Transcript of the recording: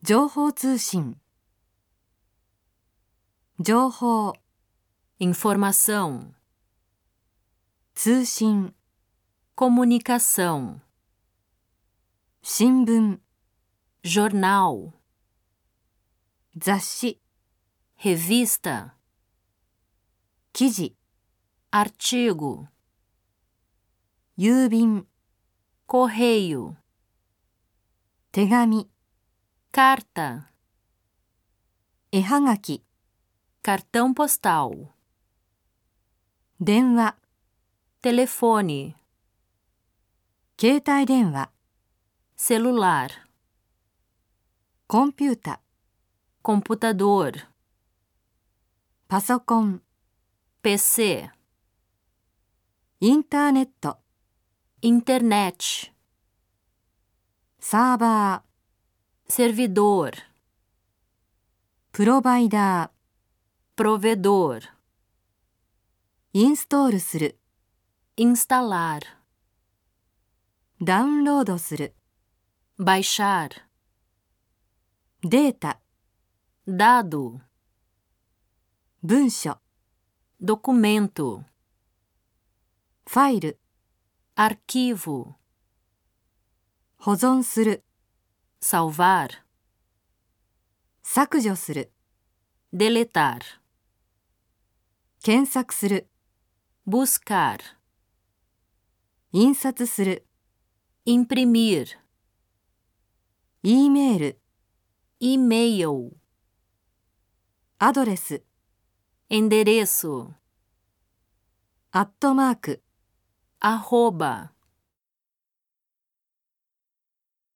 情報通信。情報、 informação, 通信、 comunicação, 新聞、 jornal, 雑誌、 revista, 記事、 artigo, 郵便、 correio, 手紙、 carta, 絵はがき、 cartão postal, 電話、 telefone, 携帯電話、 celular, コンピュータ、 computador, パソコン、 PC, インターネット、 internet, サーバー、 servidor, プロバイダー、 provedor, インストールする、 instalar, ダウンロードする、 baixar, データ、 dado, 文書、 documento, ファイル、 arquivo, 保存する、 salvar, 削除する、 deletar, 検索する、 buscar, 印刷する、 imprimir, E メール、 e-mail, アドレス、 endereço, アットマーク、 arroba.